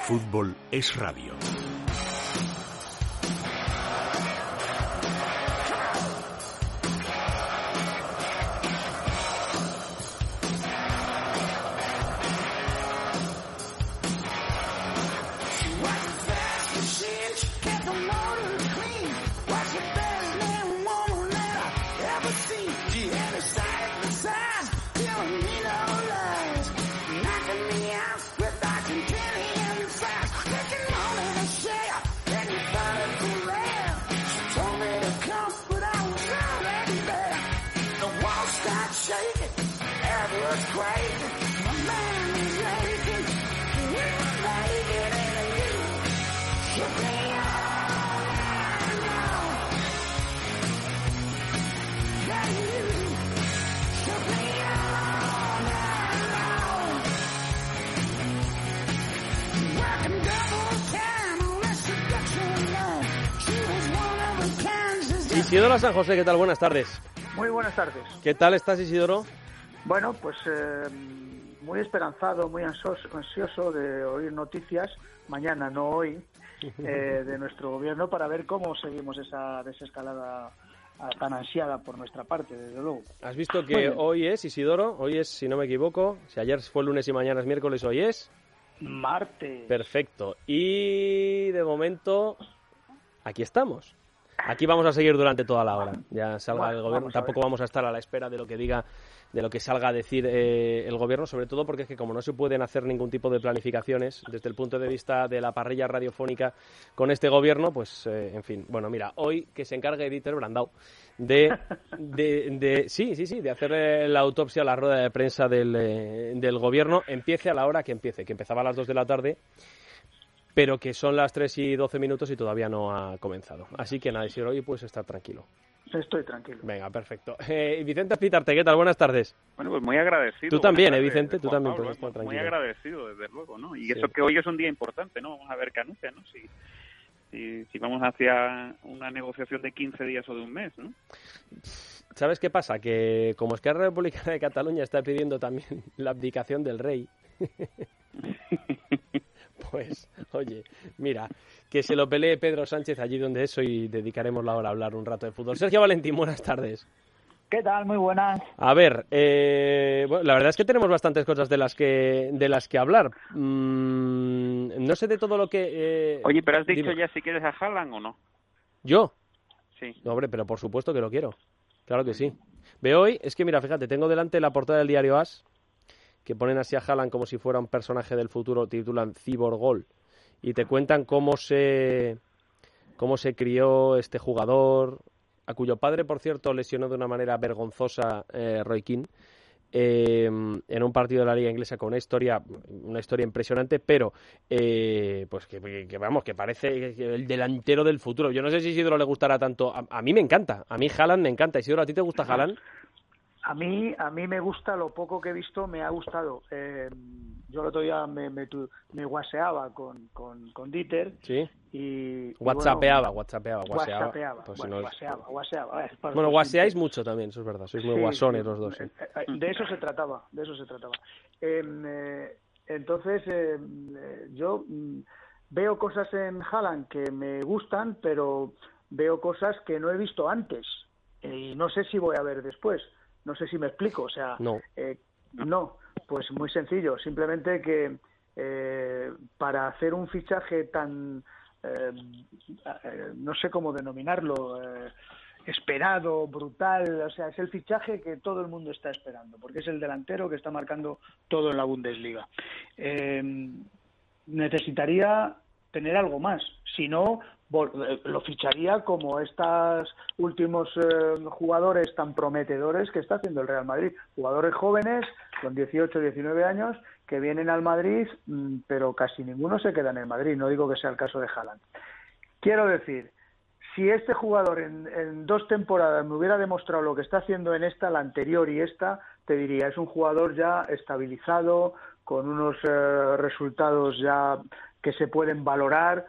Fútbol es radio. Isidoro San José, ¿qué tal? Buenas tardes. Muy buenas tardes. ¿Qué tal estás, Isidoro? Bueno, pues muy esperanzado, muy ansioso de oír noticias, mañana, no hoy, de nuestro gobierno para ver cómo seguimos esa desescalada tan ansiada por nuestra parte, desde luego. ¿Has visto que hoy es, Isidoro? Hoy es, si no me equivoco, si ayer fue lunes y mañana es miércoles, hoy es... martes. Perfecto. Y de momento, aquí estamos. Aquí vamos a seguir durante toda la hora. Ya salga el gobierno. Tampoco vamos a estar a la espera de lo que diga, de lo que salga a decir el gobierno, sobre todo porque es que como no se pueden hacer ningún tipo de planificaciones desde el punto de vista de la parrilla radiofónica con este gobierno, pues en fin. Bueno, mira, hoy que se encargue Dieter Brandau de hacer la autopsia a la rueda de prensa del gobierno, empiece a la hora que empiece, que empezaba a las 2 de la tarde. Pero que son las 3:12 y todavía no ha comenzado. Así que nada, Isidoro, hoy puedes estar tranquilo. Estoy tranquilo. Venga, perfecto. Vicente Azpitarte, ¿qué tal? Buenas tardes. Bueno, pues muy agradecido. Tú también, Vicente, tú también puedes estar tranquilo. Muy agradecido, desde luego, ¿no? Y sí. Eso que hoy es un día importante, ¿no? Vamos a ver qué anuncia, ¿no? Si vamos hacia una negociación de 15 días o de un mes, ¿no? ¿Sabes qué pasa? Que como Esquerra Republicana de Cataluña está pidiendo también la abdicación del rey... Pues, oye, mira, que se lo pelee Pedro Sánchez allí donde es y dedicaremos la hora a hablar un rato de fútbol. Sergio Valentín, buenas tardes. ¿Qué tal? Muy buenas. A ver, bueno, la verdad es que tenemos bastantes cosas de las que hablar. No sé de todo lo que... Oye, pero has dicho ya si quieres a Haaland o no. ¿Yo? Sí. No, hombre, pero por supuesto que lo quiero. Claro que sí. Veo hoy, es que mira, fíjate, tengo delante la portada del diario AS, que ponen así a Haaland como si fuera un personaje del futuro, titulan Cyborg, y te cuentan cómo se crió este jugador, a cuyo padre, por cierto, lesionó de una manera vergonzosa Roy Keane, en un partido de la Liga Inglesa con una historia impresionante, pero pues que vamos, que parece el delantero del futuro. Yo no sé si Isidoro le gustará tanto. A mí me encanta, a mí Haaland me encanta. Isidoro, ¿a ti te gusta Haaland? A mí me gusta, lo poco que he visto me ha gustado. Yo el otro día me guaseaba con Dieter. Sí. Y Whatsappeaba. Pues bueno, guaseaba. Bueno, guaseáis mucho también, eso es verdad. Sois muy guasones los dos. Sí. De eso se trataba. Entonces, yo veo cosas en Haaland que me gustan, pero veo cosas que no he visto antes. Y no sé si voy a ver después. No sé si me explico, o sea, no, pues muy sencillo, simplemente que para hacer un fichaje tan, no sé cómo denominarlo, esperado, brutal, o sea, es el fichaje que todo el mundo está esperando, porque es el delantero que está marcando todo en la Bundesliga. Necesitaría tener algo más, si no lo ficharía como estos últimos jugadores tan prometedores que está haciendo el Real Madrid, jugadores jóvenes con 18, 19 años que vienen al Madrid, pero casi ninguno se queda en el Madrid, no digo que sea el caso de Haaland. Quiero decir, si este jugador en 2 temporadas me hubiera demostrado lo que está haciendo en esta, la anterior y esta, te diría, es un jugador ya estabilizado, con unos resultados ya que se pueden valorar.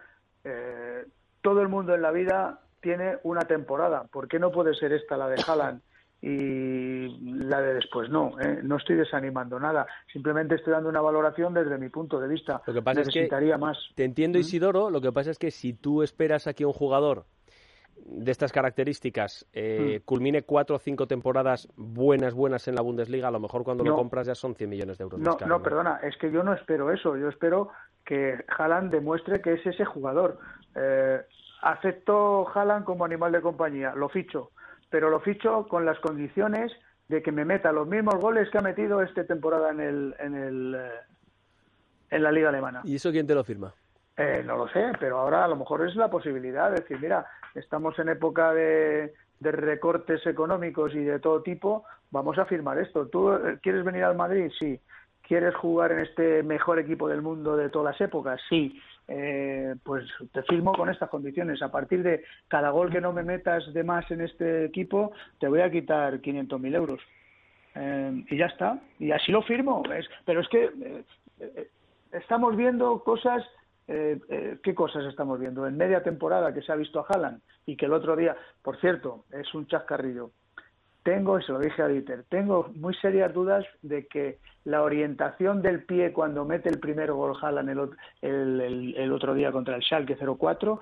Todo el mundo en la vida tiene una temporada. ¿Por qué no puede ser esta la de Haaland? y la de después no, no estoy desanimando nada, simplemente estoy dando una valoración desde mi punto de vista. Lo que pasa necesitaría es que, más. te entiendo, Isidoro, lo que pasa es que si tú esperas aquí a un jugador de estas características culmine 4 o 5 temporadas buenas en la Bundesliga, a lo mejor cuando lo compras ya son 100 millones de euros más caro. No, perdona, es que yo no espero eso, yo espero que Haaland demuestre que es ese jugador. Acepto Haaland como animal de compañía, lo ficho, pero lo ficho con las condiciones de que me meta los mismos goles que ha metido esta temporada en la Liga Alemana. ¿Y eso quién te lo firma? No lo sé, pero ahora a lo mejor es la posibilidad de decir, mira, estamos en época de recortes económicos y de todo tipo, vamos a firmar esto. ¿Tú quieres venir al Madrid? Sí. ¿Quieres jugar en este mejor equipo del mundo de todas las épocas? Sí. Pues te firmo con estas condiciones. A partir de cada gol que no me metas de más en este equipo, te voy a quitar 500.000 euros. Y ya está. Y así lo firmo. Pero es que estamos viendo cosas... ¿qué cosas estamos viendo? En media temporada que se ha visto a Haaland y que el otro día, por cierto, es un chascarrillo. Se lo dije a Dieter, tengo muy serias dudas de que la orientación del pie cuando mete el primer gol Haaland el otro día contra el Schalke 04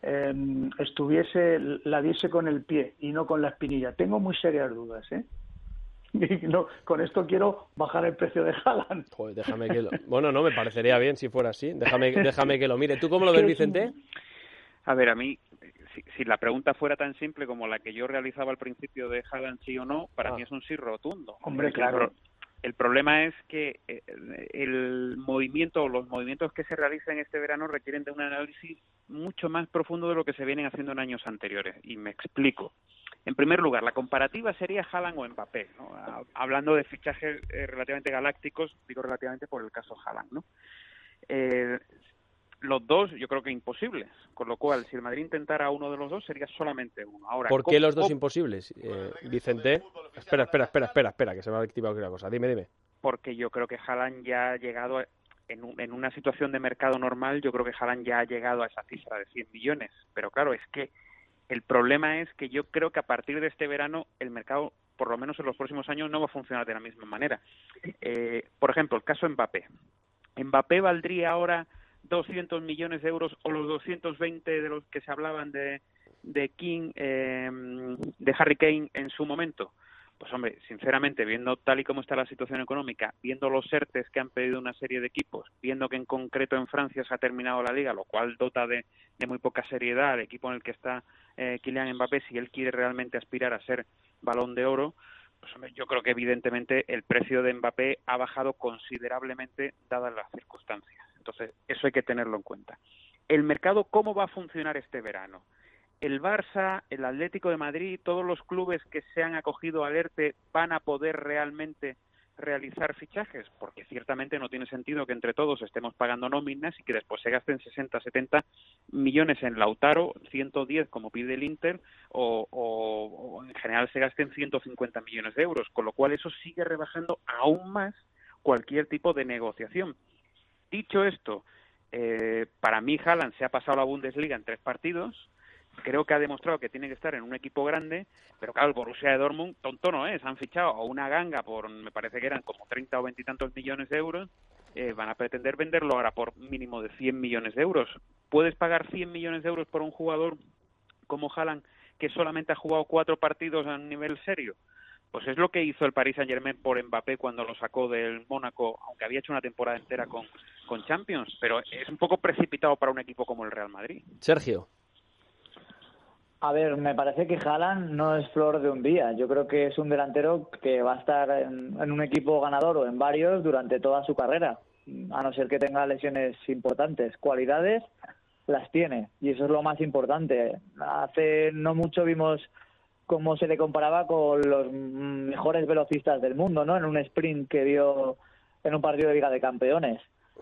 la diese con el pie y no con la espinilla. Tengo muy serias dudas, Y no, con esto quiero bajar el precio de Haaland. Joder, déjame que Bueno, no, me parecería bien si fuera así. Déjame que lo mire. ¿Tú cómo lo ves, Vicente? A ver, a mí, si la pregunta fuera tan simple como la que yo realizaba al principio de Haaland sí o no, para mí es un sí rotundo. Hombre, claro. El problema es que el movimiento o los movimientos que se realizan este verano requieren de un análisis mucho más profundo de lo que se vienen haciendo en años anteriores. Y me explico. En primer lugar, la comparativa sería Haaland o Mbappé, ¿no? Hablando de fichajes relativamente galácticos, digo relativamente por el caso Haaland, ¿no? Los dos yo creo que imposibles, con lo cual si el Madrid intentara uno de los dos sería solamente uno. Ahora, ¿por qué los dos imposibles, Vicente? Espera, que se me ha activado una cosa. Dime. Porque yo creo que Haaland ya ha llegado en una situación de mercado normal, yo creo que Haaland ya ha llegado a esa cifra de 100 millones, pero claro, es que el problema es que yo creo que a partir de este verano el mercado, por lo menos en los próximos años, no va a funcionar de la misma manera. Por ejemplo, el caso Mbappé. Mbappé valdría ahora 200 millones de euros o los 220 de los que se hablaban de King, de Harry Kane en su momento. Pues hombre, sinceramente, viendo tal y como está la situación económica, viendo los ERTEs que han pedido una serie de equipos, viendo que en concreto en Francia se ha terminado la Liga, lo cual dota de muy poca seriedad al equipo en el que está Kylian Mbappé, si él quiere realmente aspirar a ser Balón de Oro, pues hombre, yo creo que evidentemente el precio de Mbappé ha bajado considerablemente dadas las circunstancias. Entonces, eso hay que tenerlo en cuenta. El mercado, ¿cómo va a funcionar este verano? El Barça, el Atlético de Madrid, todos los clubes que se han acogido al ERTE van a poder realmente realizar fichajes, porque ciertamente no tiene sentido que entre todos estemos pagando nóminas y que después se gasten 60, 70 millones en Lautaro, 110 como pide el Inter, o en general se gasten 150 millones de euros, con lo cual eso sigue rebajando aún más cualquier tipo de negociación. Dicho esto, para mí Haaland se ha pasado la Bundesliga en 3 partidos. Creo que ha demostrado que tiene que estar en un equipo grande, pero claro, el Borussia de Dortmund tonto no es. Han fichado a una ganga por, me parece que eran como 30 o 20 y tantos millones de euros. Van a pretender venderlo ahora por mínimo de 100 millones de euros. ¿Puedes pagar 100 millones de euros por un jugador como Haaland que solamente ha jugado 4 partidos a un nivel serio? Pues es lo que hizo el Paris Saint-Germain por Mbappé cuando lo sacó del Mónaco, aunque había hecho una temporada entera con Champions, pero es un poco precipitado para un equipo como el Real Madrid. Sergio. A ver, me parece que Haaland no es flor de un día. Yo creo que es un delantero que va a estar en un equipo ganador o en varios durante toda su carrera, a no ser que tenga lesiones importantes. Cualidades las tiene y eso es lo más importante. Hace no mucho vimos cómo se le comparaba con los mejores velocistas del mundo, ¿no? En un sprint que dio en un partido de Liga de Campeones.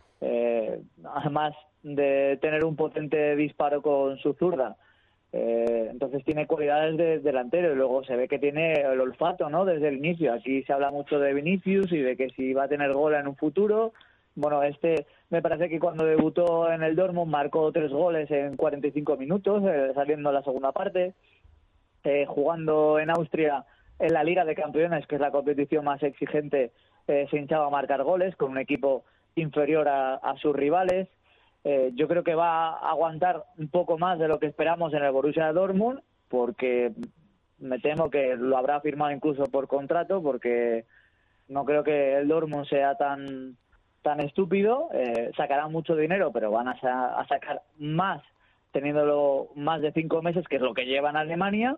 Además de tener un potente disparo con su zurda. Entonces tiene cualidades de delantero y luego se ve que tiene el olfato, ¿no? Desde el inicio. Aquí se habla mucho de Vinicius y de que si va a tener gol en un futuro. Bueno, me parece que cuando debutó en el Dortmund marcó 3 goles en 45 minutos, saliendo en la segunda parte. Jugando en Austria en la Liga de Campeones, que es la competición más exigente, se hinchaba a marcar goles con un equipo inferior a sus rivales. Yo creo que va a aguantar un poco más de lo que esperamos en el Borussia Dortmund, porque me temo que lo habrá firmado incluso por contrato, porque no creo que el Dortmund sea tan estúpido. Sacarán mucho dinero, pero van a sacar más teniéndolo más de 5 meses, que es lo que lleva en Alemania.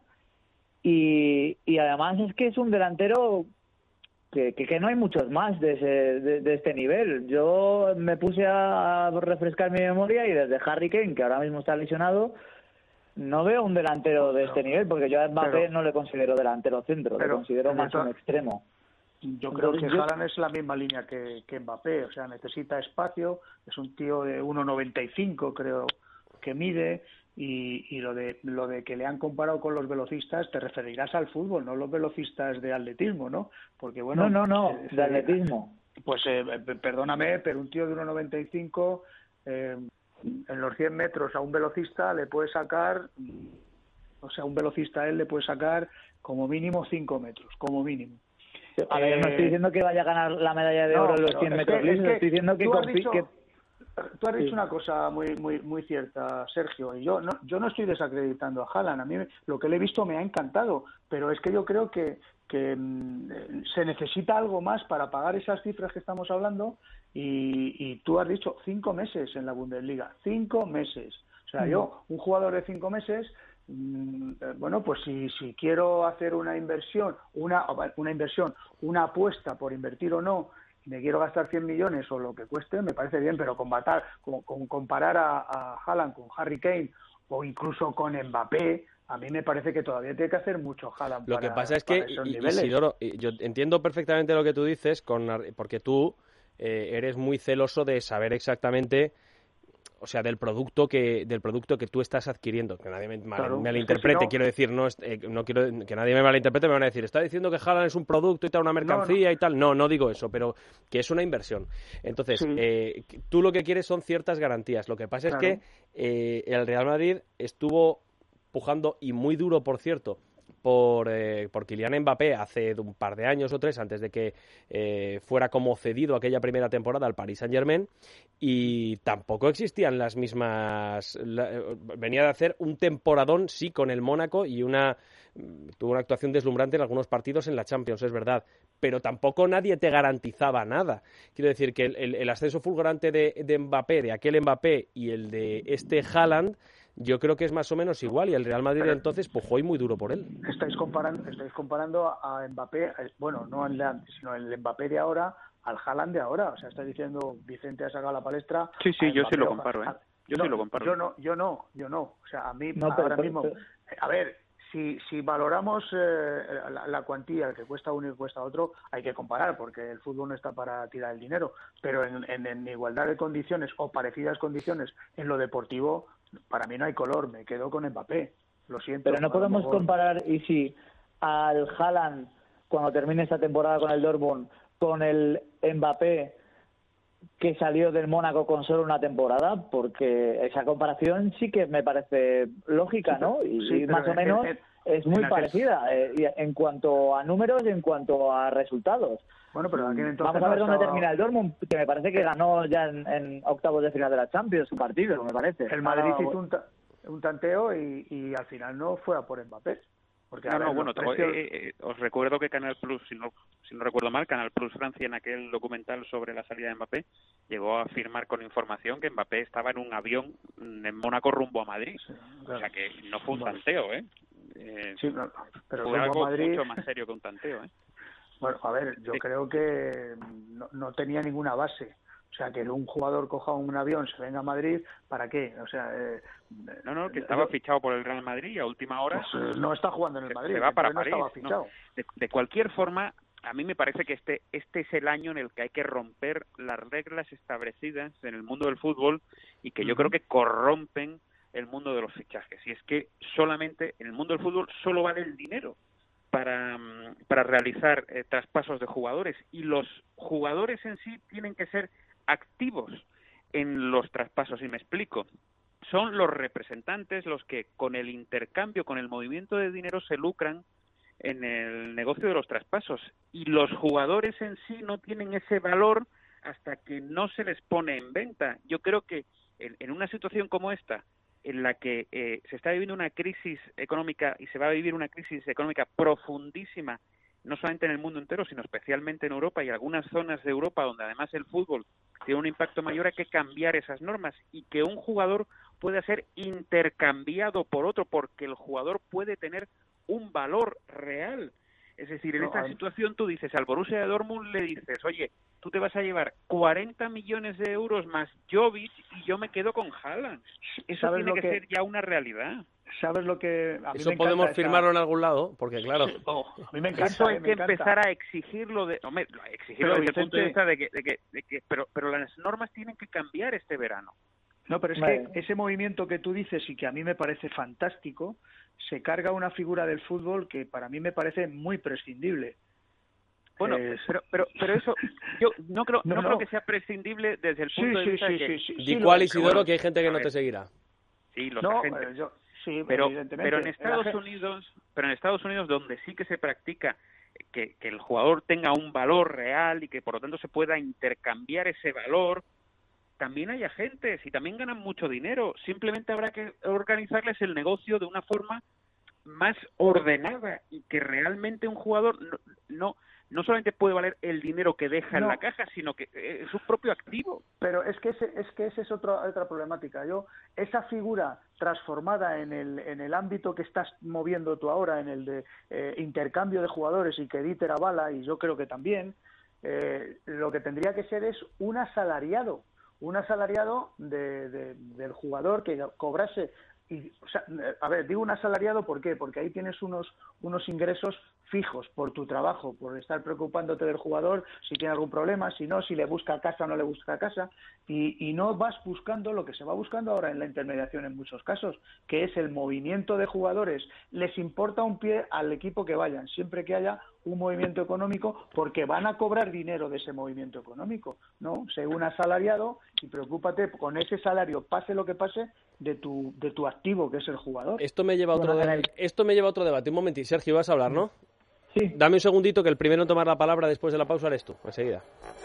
Y además es que es un delantero que no hay muchos más de este nivel. Yo me puse a refrescar mi memoria y desde Harry Kane, que ahora mismo está lesionado, no veo un delantero de este nivel, porque yo a Mbappé no le considero delantero centro, le considero más un extremo. Yo creo que Haaland es la misma línea que Mbappé, o sea, necesita espacio, es un tío de 1,95 creo que mide, y lo de que le han comparado con los velocistas, te referirás al fútbol, no los velocistas de atletismo, ¿no? Porque bueno, no, de atletismo. Pues perdóname, pero un tío de 1,95 en los 100 metros a un velocista le puede sacar, o sea, un velocista a él le puede sacar como mínimo 5 metros, como mínimo. A ver, no estoy diciendo que vaya a ganar la medalla de oro en los 100 metros libres, estoy diciendo que tú has dicho una cosa muy cierta, Sergio, y yo no estoy desacreditando a Haaland. A mí lo que le he visto me ha encantado, pero es que yo creo que se necesita algo más para pagar esas cifras que estamos hablando, y tú has dicho 5 meses en la Bundesliga, 5 meses. O sea, yo, un jugador de 5 meses, bueno, pues si quiero hacer una inversión, una apuesta por invertir o no, me quiero gastar 100 millones o lo que cueste, me parece bien, pero comparar a Haaland con Harry Kane o incluso con Mbappé, a mí me parece que todavía tiene que hacer mucho Haaland. Lo que pasa es que, Isidoro, yo entiendo perfectamente lo que tú dices, porque tú eres muy celoso de saber exactamente, o sea, del producto que tú estás adquiriendo, que nadie me malinterprete, si no, quiero decir, no quiero que nadie me malinterprete, me van a decir, está diciendo que Haaland es un producto y tal, una mercancía y tal. No digo eso, pero que es una inversión. Entonces, tú lo que quieres son ciertas garantías. Lo que pasa es que el Real Madrid estuvo pujando, y muy duro, por cierto, por Kylian Mbappé hace un par de años o 3, antes de que fuera como cedido aquella primera temporada al Paris Saint-Germain, y tampoco existían las mismas... venía de hacer un temporadón, sí, con el Mónaco, y tuvo una actuación deslumbrante en algunos partidos en la Champions, es verdad, pero tampoco nadie te garantizaba nada. Quiero decir que el ascenso fulgurante de Mbappé, de aquel Mbappé, y el de este Haaland, yo creo que es más o menos igual, y el Real Madrid entonces pujó y muy duro por él. Estáis comparando a Mbappé, bueno, no al de antes, sino el Mbappé de ahora al Haaland de ahora. O sea, está diciendo, Vicente ha sacado la palestra. Sí, yo sí lo comparo, Yo sí lo comparo. Yo no. O sea, a mí ahora mismo... A ver, si valoramos la cuantía que cuesta uno y cuesta otro, hay que comparar, porque el fútbol no está para tirar el dinero. Pero en igualdad de condiciones o parecidas condiciones en lo deportivo, para mí no hay color, me quedo con Mbappé. Lo siento. Pero no podemos comparar, y si al Haaland, cuando termine esta temporada con el Dortmund, con el Mbappé que salió del Mónaco con solo una temporada, porque esa comparación sí que me parece lógica, ¿no? Y más o menos es muy parecida en cuanto a números y en cuanto a resultados. Bueno, pero aquí entonces vamos a ver dónde termina el Dortmund, que me parece que ganó ya en octavos de final de la Champions su partido, me parece. El Madrid hizo un tanteo y al final no fue a por Mbappé. Porque, os recuerdo que Canal Plus, si no recuerdo mal, Canal Plus Francia, en aquel documental sobre la salida de Mbappé, llegó a afirmar con información que Mbappé estaba en un avión en Mónaco rumbo a Madrid. Sí, claro. O sea que no fue un tanteo, pero fue algo Madrid... mucho más serio que un tanteo, Bueno, a ver, yo creo que no tenía ninguna base. O sea, que un jugador coja un avión, se venga a Madrid, ¿para qué? O sea... que estaba fichado por el Real Madrid y a última hora... Pues, no está jugando en el Madrid. Se va para París. Estaba fichado. De cualquier forma, a mí me parece que este es el año en el que hay que romper las reglas establecidas en el mundo del fútbol y que yo creo que corrompen el mundo de los fichajes. Y es que solamente en el mundo del fútbol solo vale el dinero para realizar traspasos de jugadores, y los jugadores en sí tienen que ser activos en los traspasos, y me explico. Son los representantes los que con el intercambio, con el movimiento de dinero se lucran en el negocio de los traspasos. Y los jugadores en sí no tienen ese valor hasta que no se les pone en venta. Yo creo que en una situación como esta, en la que se está viviendo una crisis económica y se va a vivir una crisis económica profundísima, no solamente en el mundo entero, sino especialmente en Europa y algunas zonas de Europa donde además el fútbol tiene un impacto mayor, hay que cambiar esas normas y que un jugador pueda ser intercambiado por otro, porque el jugador puede tener un valor real. Es decir, en esta situación tú dices al Borussia de Dortmund, le dices, oye, tú te vas a llevar 40 millones de euros más Jovic y yo me quedo con Haaland. Eso tiene que ser ya una realidad. ¿Sabes lo que a mí eso me podemos encanta firmarlo en algún lado? Porque claro, a mí me encanta, eso hay que empezar a exigirlo exigirlo desde el punto de vista de que pero las normas tienen que cambiar este verano. No, pero es que ese movimiento que tú dices y que a mí me parece fantástico, se carga una figura del fútbol que para mí me parece muy prescindible. Bueno, pero eso yo no creo que sea prescindible desde el punto de vista de que di cuál, Isidoro, que hay gente que no te seguirá. Sí, los agentes. Pero en Estados Unidos donde sí que se practica que el jugador tenga un valor real y que por lo tanto se pueda intercambiar ese valor, también hay agentes y también ganan mucho dinero. Simplemente habrá que organizarles el negocio de una forma más ordenada y que realmente un jugador no solamente puede valer el dinero que deja en la caja, sino que es su propio activo. Pero es que esa es otra problemática. Esa figura transformada en el ámbito que estás moviendo tú ahora, en el de intercambio de jugadores y que Dieter avala, y yo creo que también, lo que tendría que ser es un asalariado del jugador que cobrase. Digo un asalariado, ¿por qué? Porque ahí tienes unos ingresos fijos por tu trabajo, por estar preocupándote del jugador, si tiene algún problema, si no, si le busca casa o no le busca casa, y no vas buscando lo que se va buscando ahora en la intermediación en muchos casos, que es el movimiento de jugadores. Les importa un pie al equipo que vayan, siempre que haya un movimiento económico, porque van a cobrar dinero de ese movimiento económico, ¿no? Sé un asalariado y preocúpate con ese salario, pase lo que pase, de tu activo, que es el jugador. Esto me lleva a otro debate. Un momentito, Sergio, vas a hablar, ¿no? Sí. Dame un segundito, que el primero en tomar la palabra después de la pausa eres tú, enseguida.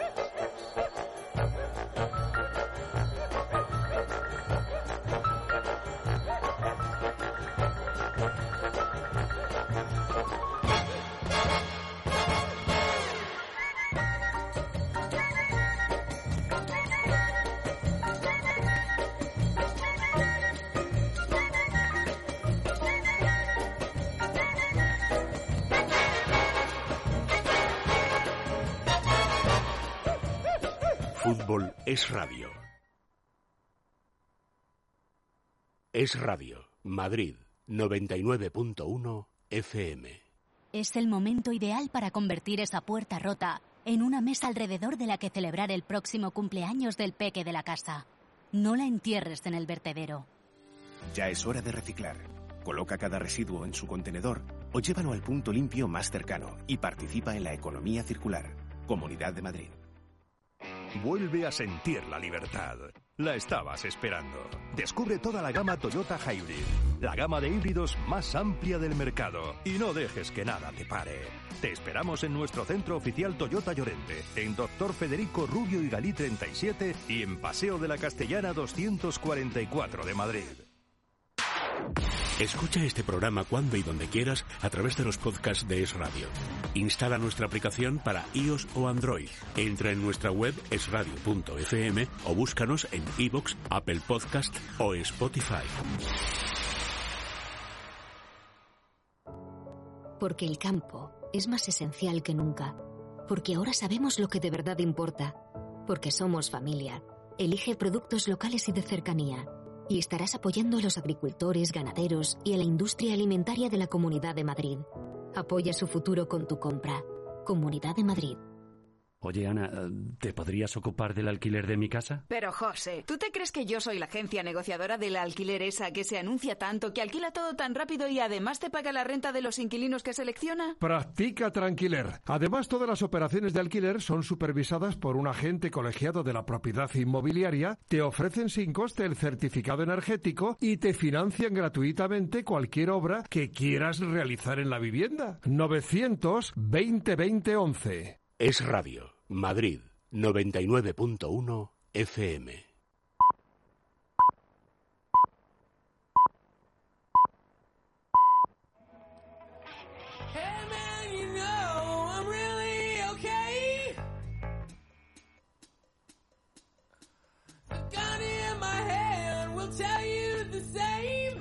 Fútbol es radio. Es radio. Madrid 99.1 FM. Es el momento ideal para convertir esa puerta rota en una mesa alrededor de la que celebrar el próximo cumpleaños del peque de la casa. No la entierres en el vertedero. Ya es hora de reciclar. Coloca cada residuo en su contenedor o llévalo al punto limpio más cercano y participa en la economía circular. Comunidad de Madrid. Vuelve a sentir la libertad. La estabas esperando. Descubre toda la gama Toyota Hybrid, la gama de híbridos más amplia del mercado. Y no dejes que nada te pare. Te esperamos en nuestro centro oficial Toyota Llorente, en Dr. Federico Rubio y Galí 37 y en Paseo de la Castellana 244 de Madrid. Escucha este programa cuando y donde quieras a través de los podcasts de Es Radio. Instala nuestra aplicación para iOS o Android. Entra en nuestra web esradio.fm o búscanos en iVoox, Apple Podcast o Spotify. Porque el campo es más esencial que nunca. Porque ahora sabemos lo que de verdad importa. Porque somos familia. Elige productos locales y de cercanía. Y estarás apoyando a los agricultores, ganaderos y a la industria alimentaria de la Comunidad de Madrid. Apoya su futuro con tu compra. Comunidad de Madrid. Oye, Ana, ¿te podrías ocupar del alquiler de mi casa? Pero, José, ¿tú te crees que yo soy la agencia negociadora del alquiler esa que se anuncia tanto, que alquila todo tan rápido y además te paga la renta de los inquilinos que selecciona? Practica Tranquiler. Además, todas las operaciones de alquiler son supervisadas por un agente colegiado de la propiedad inmobiliaria, te ofrecen sin coste el certificado energético y te financian gratuitamente cualquier obra que quieras realizar en la vivienda. 900-20-20-11. Es Radio, Madrid, 99.1 FM. Hey man, you know I'm really okay. The gun in my hand will tell you the same.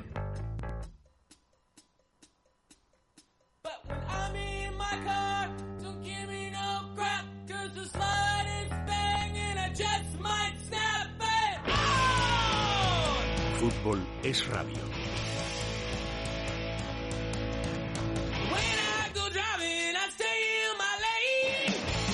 But when I'm in my car, don't give me no crap, 'cause the slide is banging, I just might snap it. Oh! Fútbol es radio. When I go driving, I stay in my lane.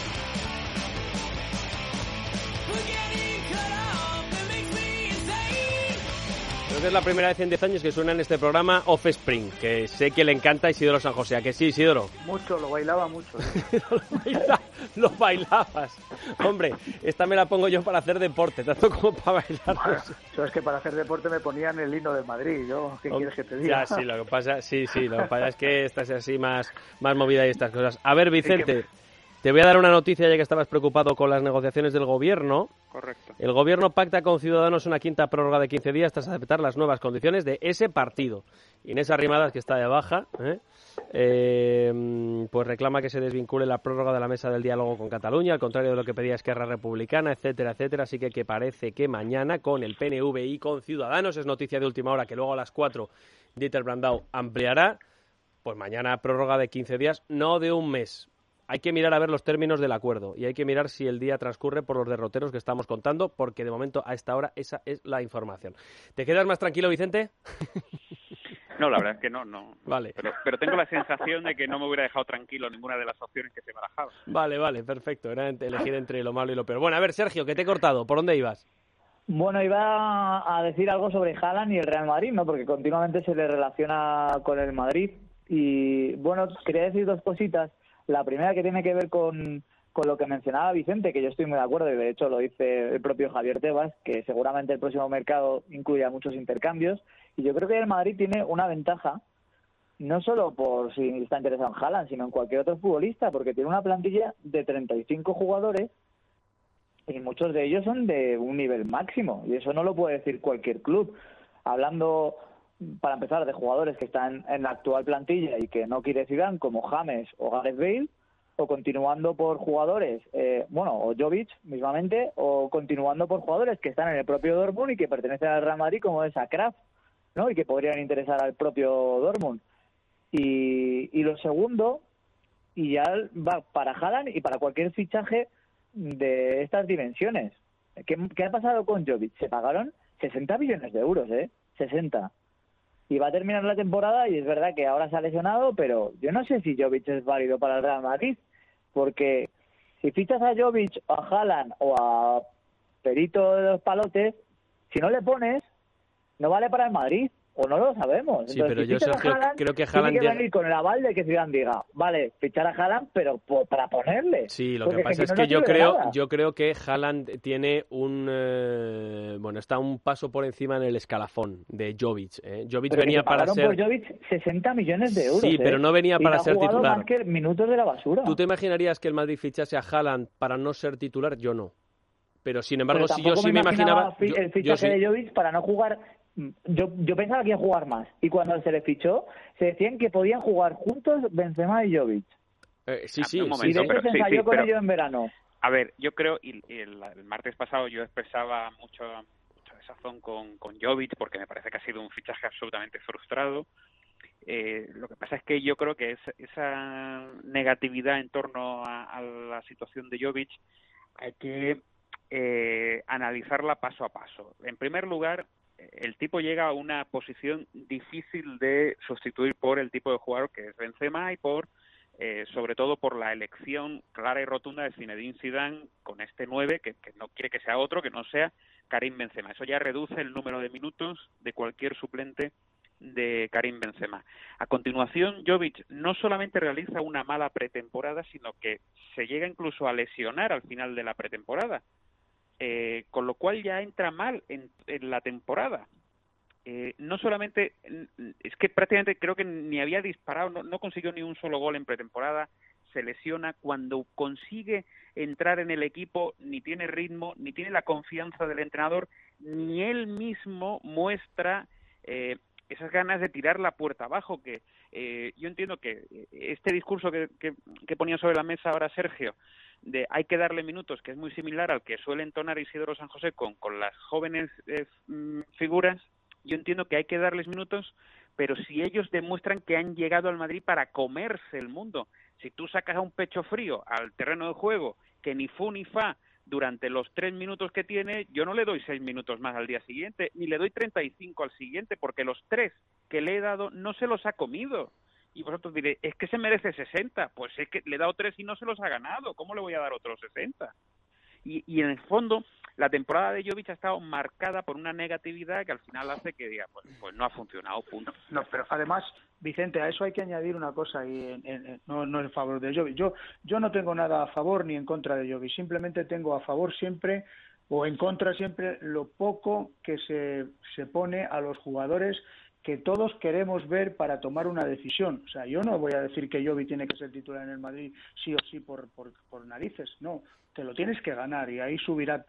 We're getting cut off, it makes me insane. Creo que es la primera vez en 10 años que suena en este programa Offspring, que sé que le encanta a Isidoro San José. ¿A que sí, Isidoro? Mucho, lo bailaba mucho. Lo bailabas. Hombre, esta me la pongo yo para hacer deporte, tanto como para bailar. Bueno, eso es que para hacer deporte me ponían el himno del Madrid. ¿Yo qué quieres que te diga? Ya, sí, lo que pasa es que estás así más movida y estas cosas. A ver, Vicente, te voy a dar una noticia ya que estabas preocupado con las negociaciones del Gobierno. Correcto. El Gobierno pacta con Ciudadanos una quinta prórroga de 15 días tras aceptar las nuevas condiciones de ese partido. Inés Arrimadas, que está de baja, pues reclama que se desvincule la prórroga de la mesa del diálogo con Cataluña, al contrario de lo que pedía Esquerra Republicana, etcétera, etcétera. Así que parece que mañana con el PNV y con Ciudadanos, es noticia de última hora que luego a las 4 Dieter Brandau ampliará, pues mañana prórroga de 15 días, no de un mes. Hay que mirar a ver los términos del acuerdo y hay que mirar si el día transcurre por los derroteros que estamos contando, porque de momento a esta hora esa es la información. ¿Te quedas más tranquilo, Vicente? No, la verdad es que no. Vale. Pero tengo la sensación de que no me hubiera dejado tranquilo ninguna de las opciones que se barajaban. Vale, perfecto. Era elegir entre lo malo y lo peor. Bueno, a ver, Sergio, que te he cortado. ¿Por dónde ibas? Bueno, iba a decir algo sobre Haaland y el Real Madrid, ¿no? Porque continuamente se le relaciona con el Madrid. Y, bueno, quería decir dos cositas. La primera que tiene que ver con lo que mencionaba Vicente, que yo estoy muy de acuerdo, y de hecho lo dice el propio Javier Tebas, que seguramente el próximo mercado incluya muchos intercambios. Y yo creo que el Madrid tiene una ventaja, no solo por si está interesado en Haaland, sino en cualquier otro futbolista, porque tiene una plantilla de 35 jugadores y muchos de ellos son de un nivel máximo, y eso no lo puede decir cualquier club. Hablando, para empezar, de jugadores que están en la actual plantilla y que no quiere Zidane, como James o Gareth Bale, o continuando por jugadores, o Jovic mismamente, o continuando por jugadores que están en el propio Dortmund y que pertenecen al Real Madrid, como es a Kraft, ¿no? Y que podrían interesar al propio Dortmund. Y lo segundo, y ya va para Haaland y para cualquier fichaje de estas dimensiones. ¿Qué ha pasado con Jovic? Se pagaron 60 millones de euros, 60. Y va a terminar la temporada y es verdad que ahora se ha lesionado, pero yo no sé si Jovic es válido para el Real Madrid, porque si fichas a Jovic o a Haaland o a Perito de los Palotes, si no le pones, no vale para el Madrid, o no lo sabemos. Sí, entonces, pero si yo, fichas a Sergio, Haaland, creo que Haaland tiene que venir con el aval de que Zidane diga, vale, fichar a Haaland, pero para ponerle. Sí, lo porque que pasa si es no, que no sirve de nada. yo creo que Haaland tiene está un paso por encima en el escalafón de Jovic. Jovic pero venía para ser... por Jovic 60 millones de euros. Sí, pero no venía para ser titular. titular. Más que minutos de la basura. ¿Tú te imaginarías que el Madrid fichase a Haaland para no ser titular? Yo no. Pero sin embargo, Pero si yo sí me imaginaba... el fichaje de Jovic para no jugar... Yo pensaba que iba a jugar más. Y cuando se le fichó, se decían que podían jugar juntos Benzema y Jovic. Sí. Un momento, Y de hecho se ensayó con ellos en verano. A ver, yo creo, y el martes pasado yo expresaba mucho desazón con Jovic, porque me parece que ha sido un fichaje absolutamente frustrado. Lo que pasa es que yo creo que esa negatividad en torno a la situación de Jovic hay que analizarla paso a paso. En primer lugar, el tipo llega a una posición difícil de sustituir por el tipo de jugador que es Benzema y por sobre todo por la elección clara y rotunda de Zinedine Zidane con este 9, que no quiere que sea otro, que no sea Karim Benzema. Eso ya reduce el número de minutos de cualquier suplente de Karim Benzema. A continuación, Jovic no solamente realiza una mala pretemporada, sino que se llega incluso a lesionar al final de la pretemporada, con lo cual ya entra mal en la temporada. No solamente, es que prácticamente creo que ni había disparado, no consiguió ni un solo gol en pretemporada, se lesiona. Cuando consigue entrar en el equipo, ni tiene ritmo, ni tiene la confianza del entrenador, ni él mismo muestra esas ganas de tirar la puerta abajo, que yo entiendo que este discurso que ponía sobre la mesa ahora Sergio, de hay que darle minutos, que es muy similar al que suele entonar Isidoro San José con las jóvenes figuras. Yo entiendo que hay que darles minutos, pero si ellos demuestran que han llegado al Madrid para comerse el mundo, si tú sacas a un pecho frío al terreno de juego, que ni fu ni fa durante los 3 minutos que tiene, yo no le doy 6 minutos más al día siguiente, ni le doy 35 al siguiente, porque los 3 que le he dado no se los ha comido. Y vosotros diréis, es que se merece 60, pues es que le he dado 3 y no se los ha ganado, ¿cómo le voy a dar otros 60? Y en el fondo, la temporada de Jovic ha estado marcada por una negatividad que al final hace que diga, pues no ha funcionado, punto. No, pero además, Vicente, a eso hay que añadir una cosa, y no en favor de Jovic. Yo no tengo nada a favor ni en contra de Jovic, simplemente tengo a favor siempre o en contra siempre lo poco que se pone a los jugadores que todos queremos ver para tomar una decisión. O sea, yo no voy a decir que Jovic tiene que ser titular en el Madrid sí o sí por narices, no. Te lo tienes que ganar y ahí subirá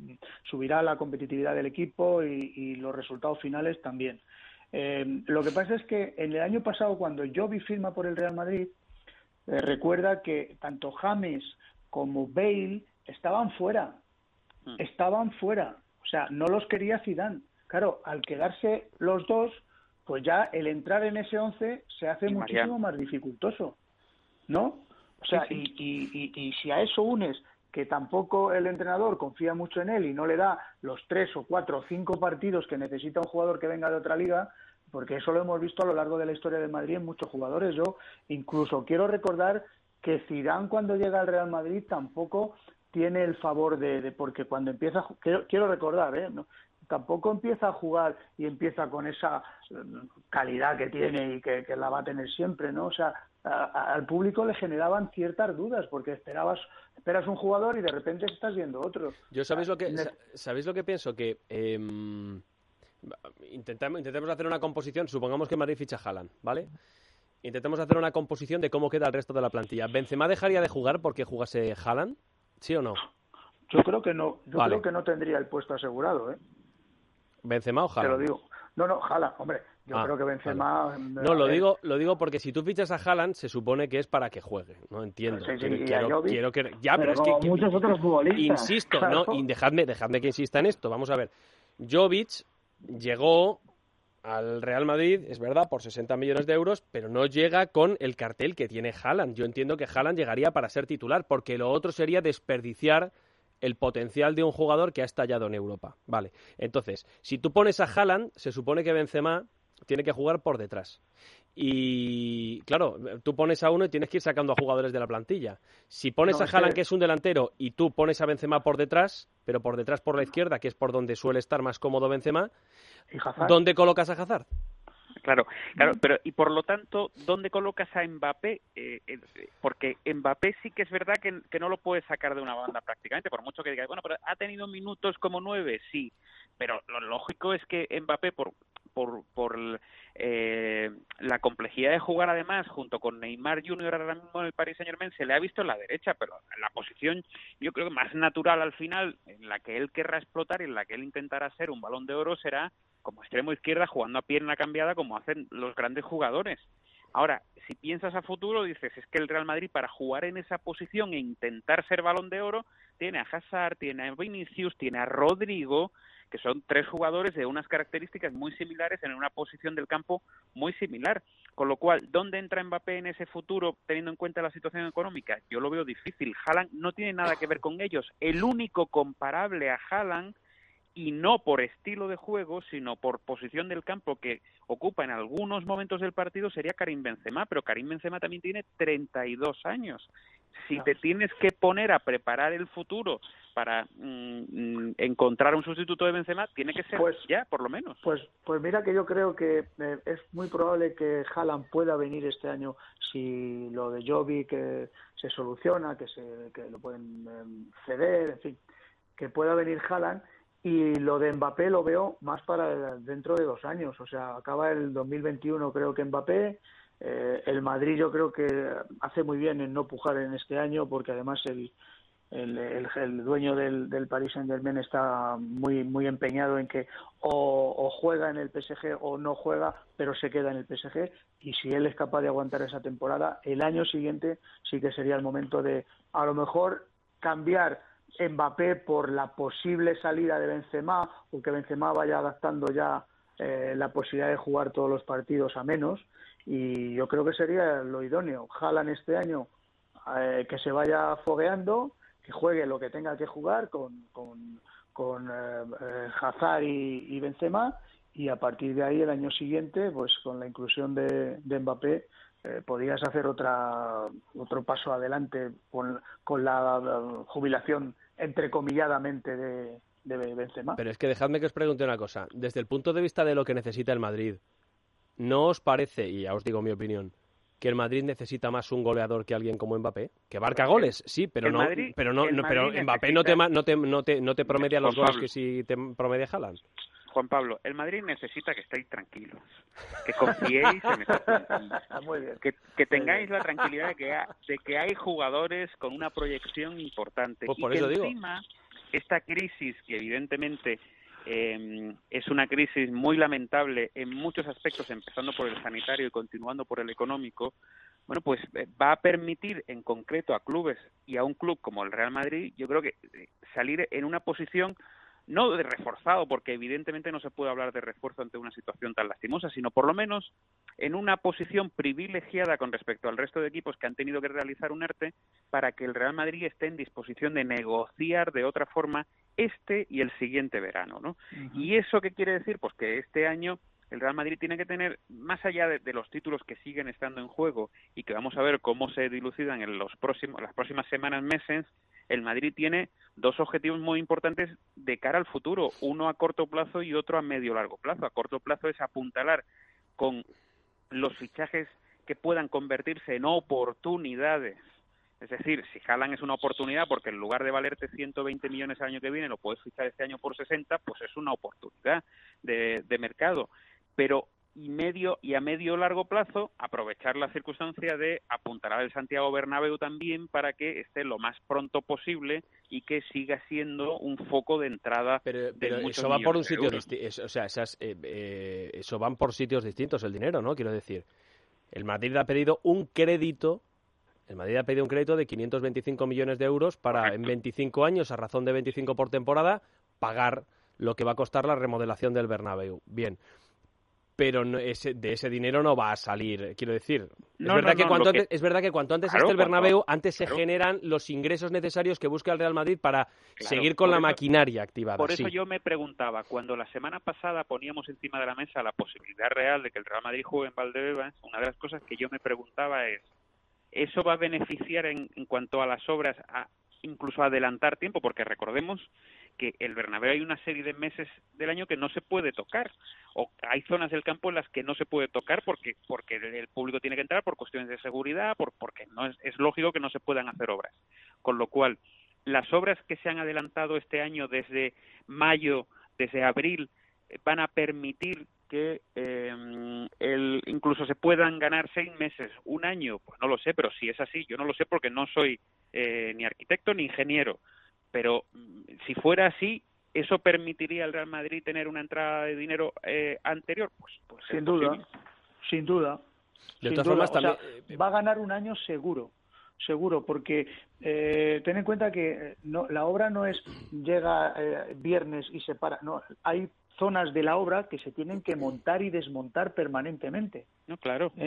la competitividad del equipo y los resultados finales también. Lo que pasa es que en el año pasado, cuando Jovic firma por el Real Madrid, recuerda que tanto James como Bale estaban fuera. O sea, no los quería Zidane. Claro, al quedarse los dos, pues ya el entrar en ese 11 se hace muchísimo más dificultoso, ¿no? O sea, sí. Y si a eso unes que tampoco el entrenador confía mucho en él y no le da los 3 o 4 o 5 partidos que necesita un jugador que venga de otra liga, porque eso lo hemos visto a lo largo de la historia del Madrid en muchos jugadores. Yo incluso quiero recordar que Zidane, cuando llega al Real Madrid, tampoco tiene el favor porque cuando empieza, quiero recordar, ¿no? Tampoco empieza a jugar y empieza con esa calidad que tiene y que la va a tener siempre, ¿no? O sea, al público le generaban ciertas dudas porque esperas un jugador y de repente estás viendo otro. Yo ¿sabéis lo que pienso? Que intentemos hacer una composición, supongamos que Madrid ficha a Haaland, ¿vale? Intentemos hacer una composición de cómo queda el resto de la plantilla. ¿Benzema dejaría de jugar porque jugase Haaland? ¿Sí o no? Yo creo que no. Creo que no tendría el puesto asegurado, ¿eh? ¿Benzema o Haaland? Te lo digo. No, Haaland, hombre. Yo creo que Benzema... Vale. No, lo digo porque si tú fichas a Haaland, se supone que es para que juegue. No entiendo. Sí, quiero que... Ya, pero es que muchos otros futbolistas. Insisto, claro. ¿No? Y dejadme que insista en esto. Vamos a ver. Jovic llegó al Real Madrid, es verdad, por 60 millones de euros, pero no llega con el cartel que tiene Haaland. Yo entiendo que Haaland llegaría para ser titular, porque lo otro sería desperdiciar el potencial de un jugador que ha estallado en Europa. Vale, entonces, si tú pones a Haaland, se supone que Benzema tiene que jugar por detrás. Y, claro, tú pones a uno y tienes que ir sacando a jugadores de la plantilla. Si pones a Haaland, que es un delantero, y tú pones a Benzema por detrás, pero por detrás por la izquierda, que es por donde suele estar más cómodo Benzema, ¿dónde colocas a Hazard? Claro, pero y por lo tanto, ¿dónde colocas a Mbappé? Porque Mbappé sí que es verdad que no lo puedes sacar de una banda prácticamente, por mucho que digas, bueno, pero ha tenido minutos como 9, sí, pero lo lógico es que Mbappé por la complejidad de jugar además junto con Neymar Jr. ahora mismo en el Paris Saint-Germain se le ha visto en la derecha, pero en la posición yo creo que más natural al final en la que él querrá explotar y en la que él intentará ser un Balón de Oro será como extremo izquierda jugando a pierna cambiada como hacen los grandes jugadores. Ahora, si piensas a futuro, dices, es que el Real Madrid para jugar en esa posición e intentar ser Balón de Oro tiene a Hazard, tiene a Vinicius, tiene a Rodrigo, que son 3 jugadores de unas características muy similares en una posición del campo muy similar. Con lo cual, ¿dónde entra Mbappé en ese futuro teniendo en cuenta la situación económica? Yo lo veo difícil. Haaland no tiene nada que ver con ellos. El único comparable a Haaland y no por estilo de juego, sino por posición del campo que ocupa en algunos momentos del partido, sería Karim Benzema, pero Karim Benzema también tiene 32 años. Si te tienes que poner a preparar el futuro para encontrar un sustituto de Benzema, tiene que ser ya, por lo menos. Pues mira que yo creo que es muy probable que Haaland pueda venir este año si lo de Jovic se soluciona, que lo pueden ceder, en fin, que pueda venir Haaland. Y lo de Mbappé lo veo más para dentro de 2 años. O sea, acaba el 2021 creo que Mbappé. El Madrid yo creo que hace muy bien en no pujar en este año, porque además el dueño del Paris Saint-Germain está muy empeñado en que o juega en el PSG o no juega, pero se queda en el PSG. Y si él es capaz de aguantar esa temporada, el año siguiente sí que sería el momento de, a lo mejor, cambiar Mbappé por la posible salida de Benzema, o que Benzema vaya adaptando ya la posibilidad de jugar todos los partidos a menos, y yo creo que sería lo idóneo. Haaland este año que se vaya fogueando, que juegue lo que tenga que jugar con Hazard y Benzema, y a partir de ahí el año siguiente, pues con la inclusión de Mbappé, podrías hacer otro paso adelante con la jubilación entrecomilladamente de Benzema. Pero es que dejadme que os pregunte una cosa. Desde el punto de vista de lo que necesita el Madrid, ¿no os parece, y ya os digo mi opinión, que el Madrid necesita más un goleador que alguien como Mbappé? Que marca goles, sí, pero pero Mbappé no te promedia los goles que si te promedia Haaland. Juan Pablo, el Madrid necesita que estéis tranquilos, que confiéis en que tengáis la tranquilidad de que hay jugadores con una proyección importante. Pues por y eso que digo. encima, esta crisis, que evidentemente es una crisis muy lamentable en muchos aspectos, empezando por el sanitario y continuando por el económico, bueno, pues va a permitir en concreto a clubes y a un club como el Real Madrid, yo creo que salir en una posición no de reforzado, porque evidentemente no se puede hablar de refuerzo ante una situación tan lastimosa, sino por lo menos en una posición privilegiada con respecto al resto de equipos que han tenido que realizar un ERTE, para que el Real Madrid esté en disposición de negociar de otra forma este y el siguiente verano, ¿no? Uh-huh. ¿Y eso qué quiere decir? Pues que este año el Real Madrid tiene que tener, más allá de los títulos que siguen estando en juego y que vamos a ver cómo se dilucidan en las próximas semanas, meses, el Madrid tiene 2 objetivos muy importantes de cara al futuro, uno a corto plazo y otro a medio-largo plazo. A corto plazo es apuntalar con los fichajes que puedan convertirse en oportunidades. Es decir, si Haaland es una oportunidad porque en lugar de valerte 120 millones el año que viene lo puedes fichar este año por 60, pues es una oportunidad de mercado. Pero a medio largo plazo aprovechar la circunstancia de apuntalar el Santiago Bernabéu también para que esté lo más pronto posible y que siga siendo un foco de entrada. Pero eso va por un sitio distinto, o sea, eso van por sitios distintos el dinero, ¿no? Quiero decir, el Madrid ha pedido un crédito. El Madrid ha pedido un crédito de 525 millones de euros para, en 25 años, a razón de 25 por temporada, pagar lo que va a costar la remodelación del Bernabéu. Bien. Pero de ese dinero no va a salir, quiero decir. Es verdad que cuanto antes esté el Bernabéu, antes se generan los ingresos necesarios que busca el Real Madrid para seguir con la maquinaria activada. Por eso yo me preguntaba, cuando la semana pasada poníamos encima de la mesa la posibilidad real de que el Real Madrid juegue en Valdebebas, una de las cosas que yo me preguntaba es, ¿eso va a beneficiar en cuanto a las obras, incluso a adelantar tiempo? Porque recordemos que el Bernabéu hay una serie de meses del año que no se puede tocar, o hay zonas del campo en las que no se puede tocar porque el público tiene que entrar por cuestiones de seguridad, porque no es lógico que no se puedan hacer obras. Con lo cual, las obras que se han adelantado este año desde mayo, desde abril, van a permitir que incluso se puedan ganar 6 meses, un año, pues no lo sé, pero si es así, yo no lo sé porque no soy ni arquitecto ni ingeniero, pero si fuera así, ¿eso permitiría al Real Madrid tener una entrada de dinero anterior? Pues sin duda. De todas formas, también va a ganar un año seguro, porque ten en cuenta que la obra no es llega viernes y se para, no, hay zonas de la obra que se tienen que montar y desmontar permanentemente. No, claro.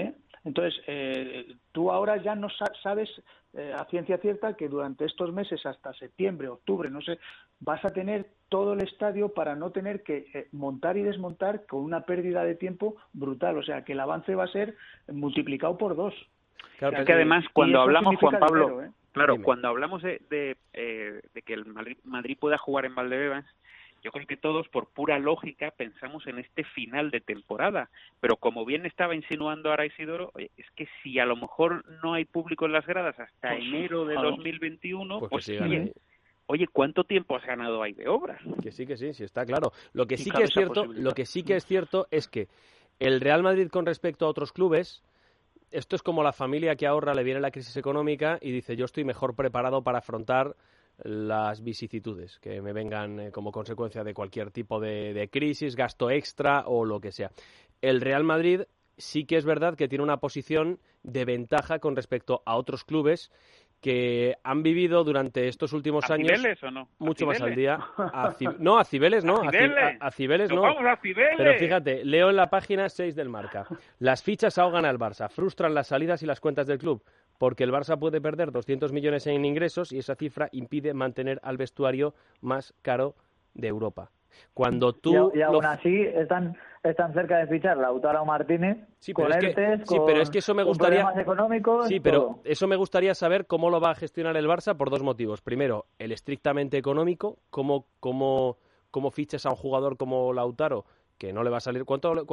Entonces, tú ahora ya no sabes a ciencia cierta que durante estos meses, hasta septiembre, octubre, no sé, vas a tener todo el estadio para no tener que montar y desmontar con una pérdida de tiempo brutal. O sea, que el avance va a ser multiplicado por 2. Claro, es que además, cuando hablamos, Juan Pablo, dinero, claro, cuando hablamos de que el Madrid pueda jugar en Valdebebas, yo creo que todos, por pura lógica, pensamos en este final de temporada. Pero como bien estaba insinuando ahora Isidoro, oye, es que si a lo mejor no hay público en las gradas hasta enero de 2021, pues oye, ¿cuánto tiempo has ganado ahí de obra? Que sí, sí, está claro. Lo que sí que es cierto es que el Real Madrid, con respecto a otros clubes, esto es como la familia que ahorra, le viene la crisis económica y dice, yo estoy mejor preparado para afrontar las vicisitudes que me vengan como consecuencia de cualquier tipo de crisis, gasto extra o lo que sea. El Real Madrid sí que es verdad que tiene una posición de ventaja con respecto a otros clubes que han vivido durante estos últimos años ¿Cibeles o no? mucho más al día. No, a Cibeles no. A Cibeles no. ¡Vamos a Cibeles! Pero fíjate, leo en la página 6 del Marca. Las fichas ahogan al Barça, frustran las salidas y las cuentas del club, porque el Barça puede perder 200 millones en ingresos y esa cifra impide mantener al vestuario más caro de Europa. Cuando tú y aún así están cerca de fichar Lautaro Martínez con ERTES, pero es que eso me gustaría, con problemas económicos. Sí, pero eso me gustaría saber cómo lo va a gestionar el Barça por 2 motivos. Primero, el estrictamente económico, cómo fichas a un jugador como Lautaro, que no le va a salir. ¿Cuánto le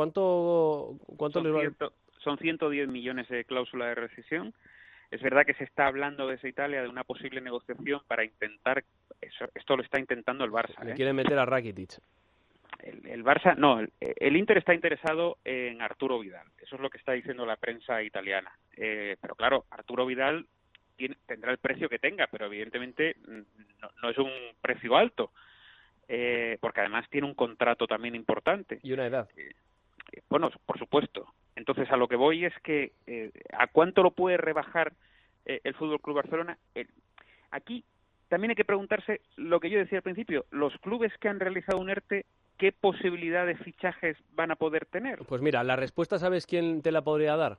va a...? Son 110 millones de cláusula de rescisión. Es verdad que se está hablando desde Italia de una posible negociación para intentar... Esto lo está intentando el Barça. Le quieren meter a Rakitic. El Barça... No, el Inter está interesado en Arturo Vidal. Eso es lo que está diciendo la prensa italiana. Pero claro, Arturo Vidal tendrá el precio que tenga, pero evidentemente no es un precio alto. Porque además tiene un contrato también importante. Y una edad. Bueno, por supuesto. Entonces, a lo que voy es que ¿a cuánto lo puede rebajar el Fútbol Club Barcelona? Aquí también hay que preguntarse lo que yo decía al principio. Los clubes que han realizado un ERTE, ¿qué posibilidad de fichajes van a poder tener? Pues mira, la respuesta, ¿sabes quién te la podría dar?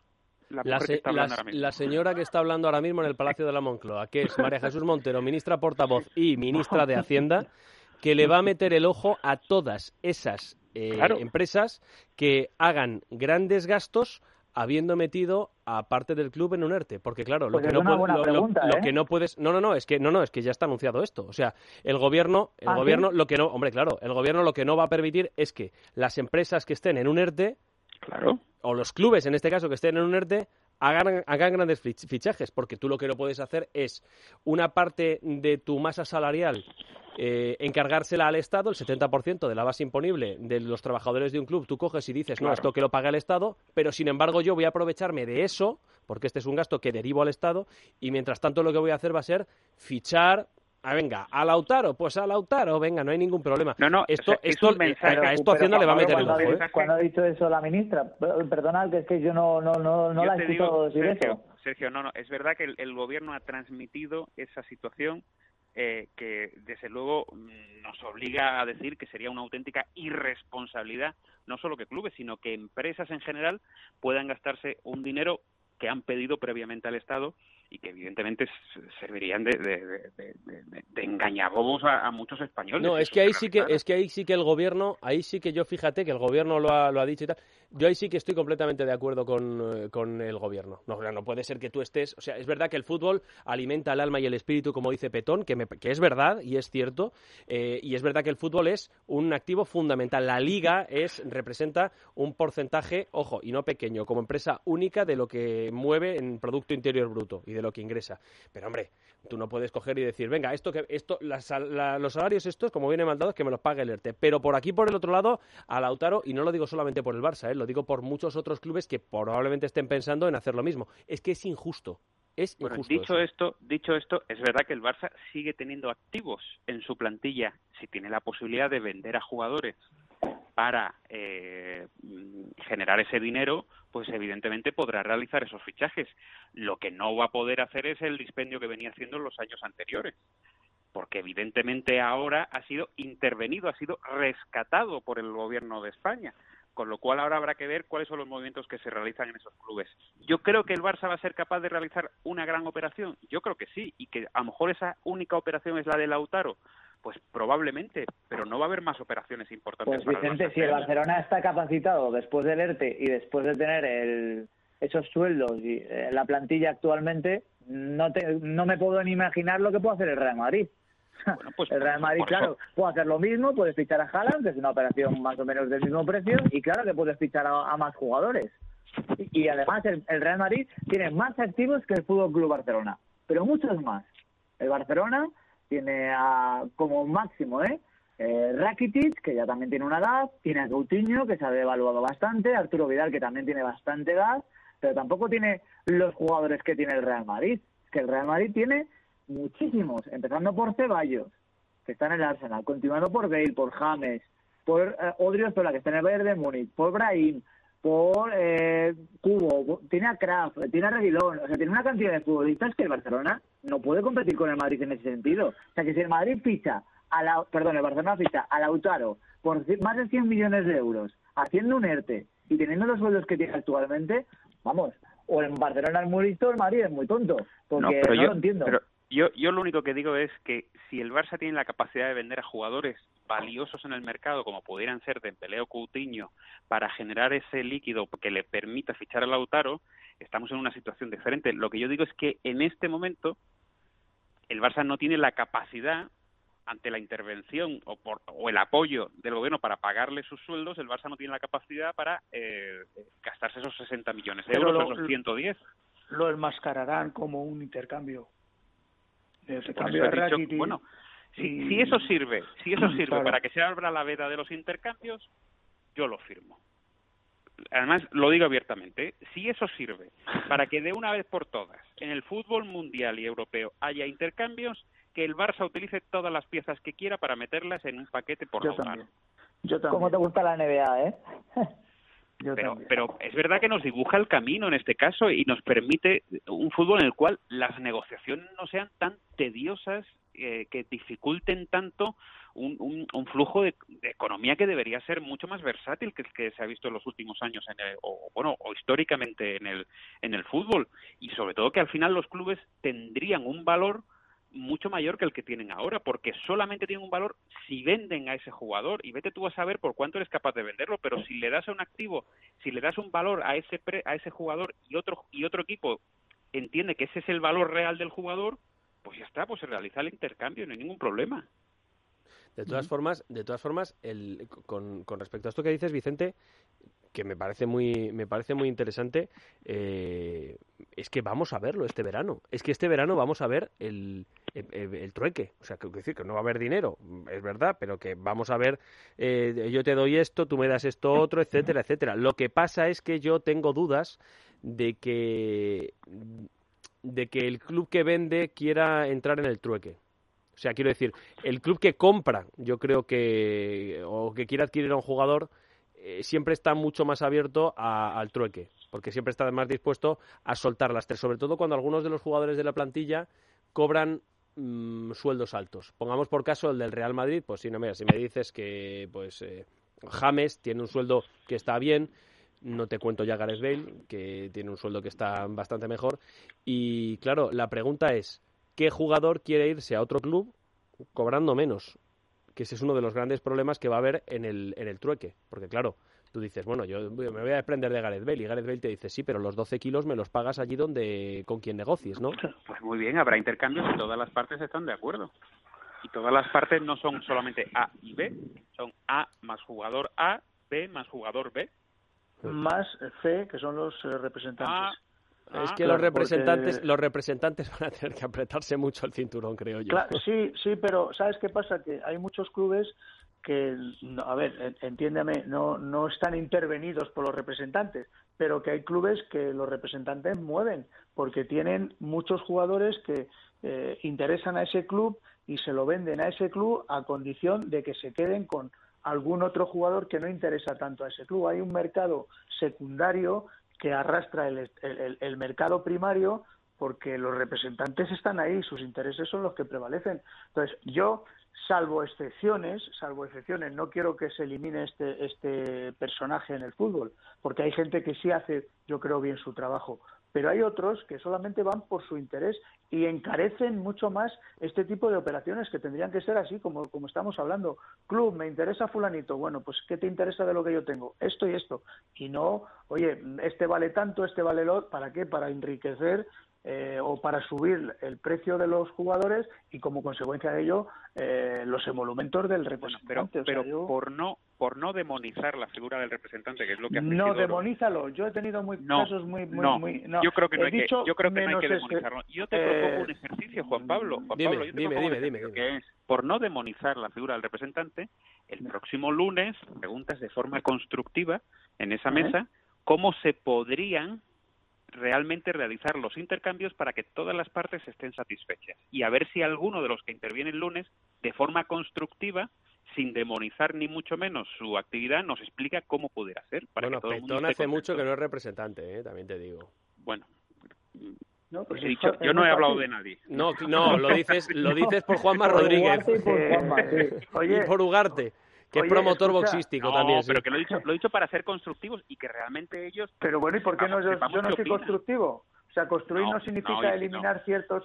La señora que está hablando ahora mismo en el Palacio de la Moncloa, que es María Jesús Montero, ministra portavoz y ministra de Hacienda, que le va a meter el ojo a todas esas empresas que hagan grandes gastos habiendo metido a parte del club en un ERTE, porque claro, lo que no puedes, es que ya está anunciado esto, o sea, el gobierno lo que no va a permitir es que las empresas que estén en un ERTE, o los clubes en este caso que estén en un ERTE, hagan grandes fichajes, porque tú lo que no puedes hacer es una parte de tu masa salarial encargársela al Estado, el 70% de la base imponible de los trabajadores de un club, tú coges y dices, no, esto que lo paga el Estado, pero sin embargo yo voy a aprovecharme de eso, porque este es un gasto que derivo al Estado, y mientras tanto lo que voy a hacer va a ser fichar... venga, a Lautaro, pues a Lautaro, venga, no hay ningún problema. Esto Hacienda le va a meter el ojo. Cuando ha dicho eso la ministra, perdona, que es que yo no la he escuchado decir eso. Sergio, no, es verdad que el gobierno ha transmitido esa situación que desde luego nos obliga a decir que sería una auténtica irresponsabilidad, no solo que clubes, sino que empresas en general puedan gastarse un dinero que han pedido previamente al Estado y que evidentemente servirían de engañabobos a muchos españoles. No, es que ahí sí que el gobierno, ahí sí que yo fíjate que el gobierno lo ha dicho y tal. Yo ahí sí que estoy completamente de acuerdo con el gobierno. No puede ser que tú estés, o sea, es verdad que el fútbol alimenta el alma y el espíritu, como dice Petón, que es verdad y es cierto, y es verdad que el fútbol es un activo fundamental. La Liga representa un porcentaje, ojo, y no pequeño, como empresa única de lo que mueve en Producto Interior Bruto y de lo que ingresa. Pero hombre, tú no puedes coger y decir, venga, los salarios estos, como vienen mal dados, que me los pague el ERTE. Pero por aquí, por el otro lado, a Lautaro, y no lo digo solamente por el Barça, lo digo por muchos otros clubes que probablemente estén pensando en hacer lo mismo. Es que es injusto. Dicho esto, es verdad que el Barça sigue teniendo activos en su plantilla. Si tiene la posibilidad de vender a jugadores para generar ese dinero, pues evidentemente podrá realizar esos fichajes. Lo que no va a poder hacer es el dispendio que venía haciendo en los años anteriores, porque evidentemente ahora ha sido intervenido, ha sido rescatado por el gobierno de España. Con lo cual ahora habrá que ver cuáles son los movimientos que se realizan en esos clubes. Yo creo que el Barça va a ser capaz de realizar una gran operación. Yo creo que sí, y que a lo mejor esa única operación es la de Lautaro. Pues probablemente, pero no va a haber más operaciones importantes. Pues Vicente, si el Barcelona está capacitado después del ERTE y después de tener esos sueldos y la plantilla actualmente, no me puedo ni imaginar lo que puede hacer el Real Madrid. Bueno, pues, el Real Madrid, claro, puede hacer lo mismo, puede fichar a Haaland, que es una operación más o menos del mismo precio, y claro que puede fichar a más jugadores. Y además el Real Madrid tiene más activos que el Fútbol Club Barcelona, pero muchos más. El Barcelona tiene como máximo Rakitic, que ya también tiene una edad, tiene a Coutinho, que se ha devaluado bastante, Arturo Vidal, que también tiene bastante edad, pero tampoco tiene los jugadores que tiene el Real Madrid. Es que el Real Madrid tiene muchísimos, empezando por Ceballos, que está en el Arsenal, continuando por Bale, por James, por Odriozola, que está en el Bayern de Múnich, por Brahim, por Cubo, tiene a Kraft, tiene a Reguilón, o sea, tiene una cantidad de futbolistas que el Barcelona no puede competir con el Madrid en ese sentido. O sea, que si el Madrid ficha el Barcelona ficha a Lautaro por más de 100 millones de euros, haciendo un ERTE y teniendo los sueldos que tiene actualmente, vamos, o el Barcelona es muy listo, el Madrid es muy tonto, porque no lo entiendo. Yo lo único que digo es que si el Barça tiene la capacidad de vender a jugadores valiosos en el mercado, como pudieran ser Dembélé o Coutinho, para generar ese líquido que le permita fichar a Lautaro, estamos en una situación diferente. Lo que yo digo es que en este momento el Barça no tiene la capacidad, ante la intervención o el apoyo del gobierno para pagarle sus sueldos, el Barça no tiene la capacidad para gastarse esos 60 millones de euros, esos 110. Lo enmascararán como un intercambio. Bueno, si eso sirve claro, para que se abra la veda de los intercambios, yo lo firmo. Además, lo digo abiertamente, si eso sirve para que de una vez por todas en el fútbol mundial y europeo haya intercambios, que el Barça utilice todas las piezas que quiera para meterlas en un paquete por Lautaro. Yo también. ¿Cómo te gusta la NBA, Pero es verdad que nos dibuja el camino en este caso y nos permite un fútbol en el cual las negociaciones no sean tan tediosas, que dificulten tanto un flujo de economía que debería ser mucho más versátil que el que se ha visto en los últimos años o históricamente en el fútbol, y sobre todo que al final los clubes tendrían un valor mucho mayor que el que tienen ahora, porque solamente tienen un valor si venden a ese jugador, y vete tú a saber por cuánto eres capaz de venderlo, pero si le das a un activo, si le das un valor a ese jugador y otro equipo entiende que ese es el valor real del jugador, pues ya está, pues se realiza el intercambio, no hay ningún problema. De todas formas, con respecto a esto que dices, Vicente, que me parece muy interesante, es que vamos a verlo este verano. Es que este verano vamos a ver el trueque. O sea, quiero decir que no va a haber dinero, es verdad, pero que vamos a ver, yo te doy esto, tú me das esto otro, etcétera, etcétera. Lo que pasa es que yo tengo dudas de que el club que vende quiera entrar en el trueque. O sea, quiero decir, el club que compra, yo creo que quiere adquirir a un jugador, siempre está mucho más abierto al trueque, porque siempre está más dispuesto a soltar las tres, sobre todo cuando algunos de los jugadores de la plantilla cobran sueldos altos. Pongamos por caso el del Real Madrid, pues si me dices que James tiene un sueldo que está bien, no te cuento ya Gareth Bale, que tiene un sueldo que está bastante mejor, y claro, la pregunta es, ¿qué jugador quiere irse a otro club cobrando menos? Que ese es uno de los grandes problemas que va a haber en el trueque. Porque claro, tú dices, bueno, yo me voy a desprender de Gareth Bale, y Gareth Bale te dice, sí, pero los 12 kilos me los pagas allí con quien negocies, ¿no? Pues muy bien, habrá intercambios y todas las partes están de acuerdo. Y todas las partes no son solamente A y B, son A más jugador A, B más jugador B. Más C, que son los representantes. Es que los representantes van a tener que apretarse mucho el cinturón, creo yo. Claro, sí, pero ¿sabes qué pasa? Que hay muchos clubes que, a ver, entiéndeme, no están intervenidos por los representantes, pero que hay clubes que los representantes mueven, porque tienen muchos jugadores que interesan a ese club y se lo venden a ese club a condición de que se queden con algún otro jugador que no interesa tanto a ese club. Hay un mercado secundario que arrastra el mercado primario porque los representantes están ahí, sus intereses son los que prevalecen. Entonces, yo, salvo excepciones, no quiero que se elimine este personaje en el fútbol, porque hay gente que sí hace, yo creo, bien su trabajo, pero hay otros que solamente van por su interés y encarecen mucho más este tipo de operaciones que tendrían que ser así, como estamos hablando. Club, me interesa fulanito, bueno, pues ¿qué te interesa de lo que yo tengo? Esto y esto. Y no, oye, este vale tanto, este vale lo, ¿para qué? Para enriquecer o para subir el precio de los jugadores y como consecuencia de ello los emolumentos del representante. Pero por no demonizar la figura del representante, que es lo que hace no Isidoro. Demonízalo. Yo he tenido casos muy no. Yo creo que no hay que menos demonizarlo. Yo te propongo un ejercicio, Juan Pablo. Dime. Que es, por no demonizar la figura del representante, el próximo lunes preguntas de forma constructiva en esa mesa cómo se podrían realmente realizar los intercambios para que todas las partes estén satisfechas y a ver si alguno de los que interviene el lunes de forma constructiva, sin demonizar ni mucho menos su actividad, nos explica cómo pudiera ser para que todo el mundo Petón esté hace contento. mucho que no es representante, también te digo. Bueno, no, pues he dicho, yo no he hablado de nadie. No, lo dices por Juanma Rodríguez y por Juanma, sí. Oye, y por Ugarte, que es promotor boxístico también. No, pero que lo he dicho para ser constructivos y que realmente ellos... Pero bueno, ¿y por qué yo no soy constructivo? O sea, construir no significa eliminar ciertos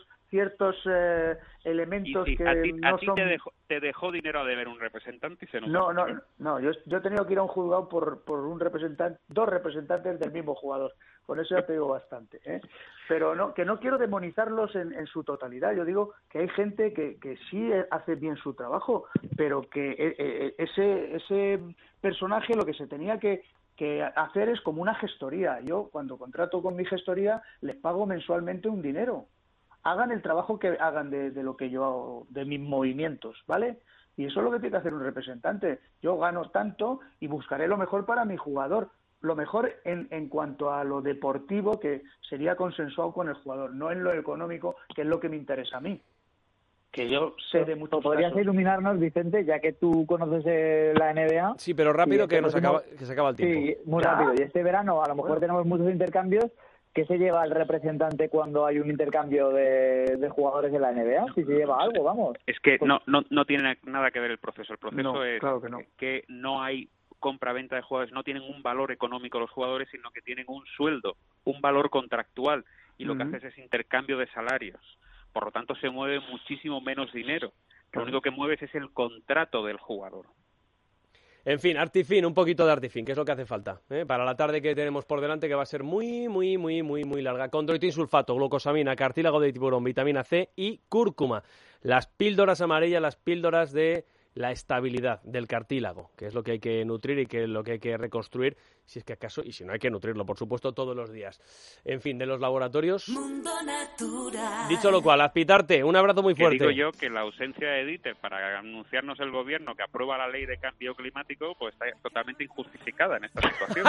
elementos que no son... te dejó dinero a deber un representante y se nos... No, yo he tenido que ir a un juzgado por un representante, dos representantes del mismo jugador. Con eso ya te digo bastante, ¿eh? Pero no, que no quiero demonizarlos en su totalidad. Yo digo que hay gente que sí hace bien su trabajo, pero que ese personaje lo que se tenía que hacer es como una gestoría. Yo, cuando contrato con mi gestoría, les pago mensualmente un dinero. Hagan el trabajo que hagan de lo que yo hago, de mis movimientos, ¿vale? Y eso es lo que tiene que hacer un representante. Yo gano tanto y buscaré lo mejor para mi jugador. Lo mejor en cuanto a lo deportivo, que sería consensuado con el jugador, no en lo económico, que es lo que me interesa a mí. Que yo sé de muchos ¿Podrías casos. iluminarnos, Vicente, ya que tú conoces la NBA? Sí, pero rápido, que se acaba el tiempo. Sí, muy rápido. Y este verano a lo mejor tenemos muchos intercambios. ¿Qué se lleva el representante cuando hay un intercambio de jugadores en la NBA? Si se lleva algo, vamos. Es que no tiene nada que ver el proceso. El proceso es claro que no hay compra-venta de jugadores, no tienen un valor económico los jugadores, sino que tienen un sueldo, un valor contractual, y lo que haces es intercambio de salarios. Por lo tanto, se mueve muchísimo menos dinero. Lo único que mueves es el contrato del jugador. En fin, Artifin, un poquito de Artifin, que es lo que hace falta, para la tarde que tenemos por delante, que va a ser muy larga. Condroitin sulfato, glucosamina, cartílago de tiburón, vitamina C y cúrcuma. Las píldoras amarillas, las píldoras de la estabilidad del cartílago, que es lo que hay que nutrir y que es lo que hay que reconstruir, si es que acaso, y si no hay que nutrirlo, por supuesto, todos los días. En fin, de los laboratorios. Mundo Natural. Dicho lo cual, Azpitarte, un abrazo muy fuerte. Que digo yo que la ausencia de Dieter para anunciarnos el gobierno que aprueba la ley de cambio climático, pues está totalmente injustificada en esta situación,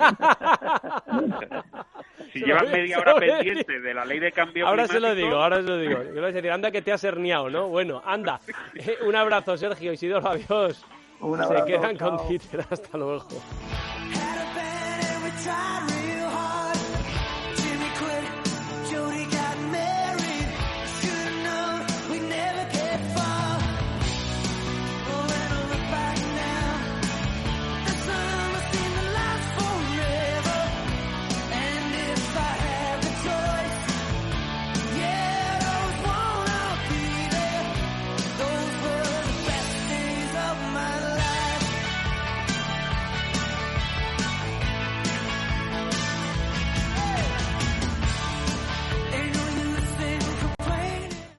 digo yo. Si llevas media hora pendiente de la ley de cambio ahora climático... Ahora se lo digo. Yo voy a decir, anda que te has herniado, ¿no? Bueno, anda. Un abrazo, Sergio, Isidoro, adiós. Un abrazo, se quedan chao. con Dieter, hasta luego. Had a bed and we tried